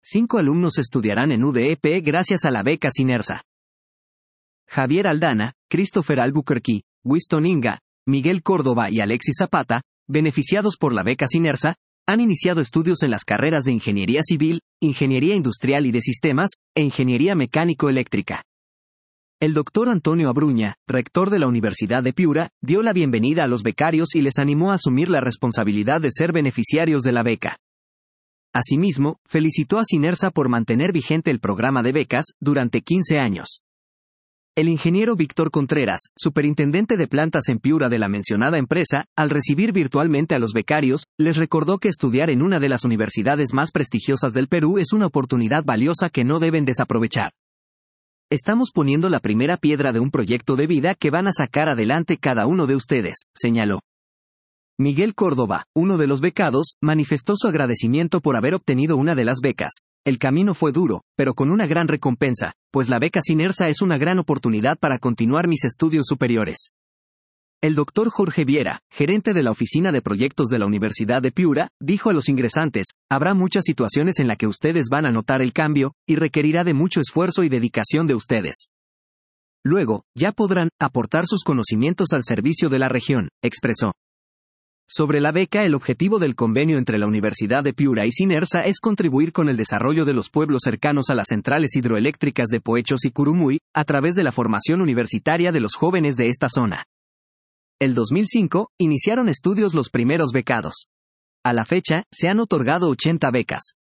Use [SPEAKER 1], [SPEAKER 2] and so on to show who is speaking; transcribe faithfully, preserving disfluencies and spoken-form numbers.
[SPEAKER 1] cinco alumnos estudiarán en U D E P gracias a la beca Synerza. Javier Aldana, Christopher Albuquerque, Winston Inga, Miguel Córdoba y Alexis Zapata, beneficiados por la beca Synerza, han iniciado estudios en las carreras de Ingeniería Civil, Ingeniería Industrial y de Sistemas, e Ingeniería Mecánico-Eléctrica. El doctor Antonio Abruña, rector de la Universidad de Piura, dio la bienvenida a los becarios y les animó a asumir la responsabilidad de ser beneficiarios de la beca. Asimismo, felicitó a Synerza por mantener vigente el programa de becas durante quince años. El ingeniero Víctor Contreras, superintendente de plantas en Piura de la mencionada empresa, al recibir virtualmente a los becarios, les recordó que estudiar en una de las universidades más prestigiosas del Perú es una oportunidad valiosa que no deben desaprovechar. Estamos poniendo la primera piedra de un proyecto de vida que van a sacar adelante cada uno de ustedes, señaló. Miguel Córdoba, uno de los becados, manifestó su agradecimiento por haber obtenido una de las becas. El camino fue duro, pero con una gran recompensa, pues la beca Synerza es una gran oportunidad para continuar mis estudios superiores. El doctor Jorge Viera, gerente de la Oficina de Proyectos de la Universidad de Piura, dijo a los ingresantes, habrá muchas situaciones en las que ustedes van a notar el cambio, y requerirá de mucho esfuerzo y dedicación de ustedes. Luego, ya podrán aportar sus conocimientos al servicio de la región, expresó. Sobre la beca, el objetivo del convenio entre la Universidad de Piura y Synerza es contribuir con el desarrollo de los pueblos cercanos a las centrales hidroeléctricas de Poechos y Curumuy, a través de la formación universitaria de los jóvenes de esta zona. El dos mil cinco, iniciaron estudios los primeros becados. A la fecha, se han otorgado ochenta becas.